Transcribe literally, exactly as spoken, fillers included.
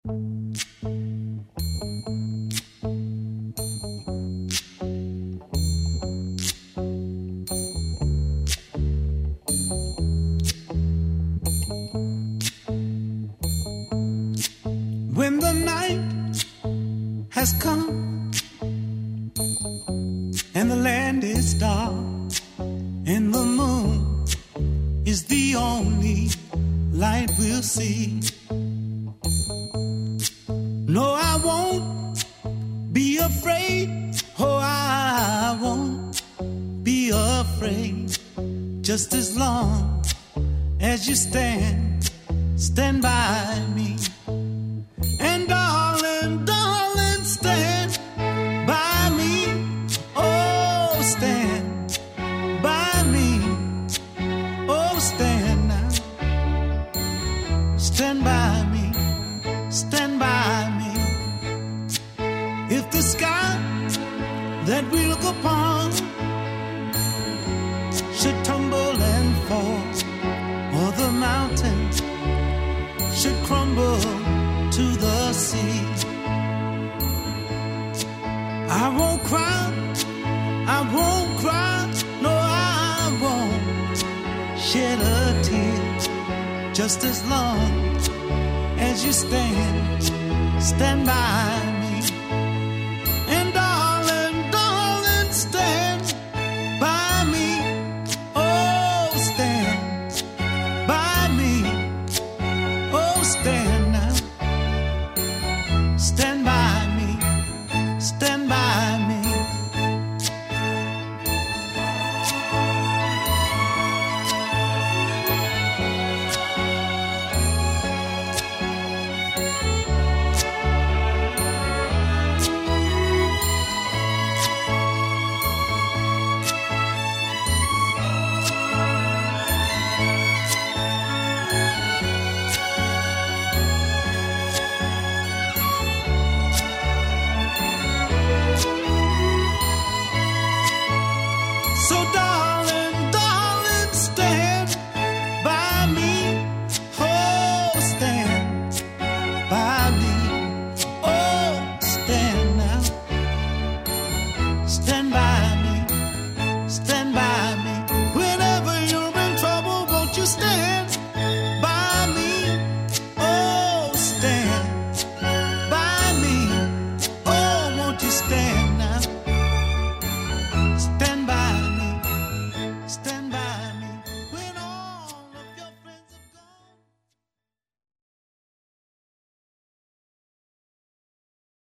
When the night has come and the land is dark and the moon is the only light we'll see. No, I won't be afraid. Oh, I won't be afraid. Just as long as you stand, stand by me. And darling, darling, stand by me. Oh, stand by me. Oh, stand now. Stand by me. Stand by me. If the sky that we look upon should tumble and fall, or the mountains should crumble to the sea, I won't cry, I won't cry, no, I won't shed a tear. Just as long as you stand, stand by me. And darling, darling, stand by me. Oh, stand by me. Oh, stand now. Stand by me. Stand by me. So darling, darling, stand by me. Oh, stand by me.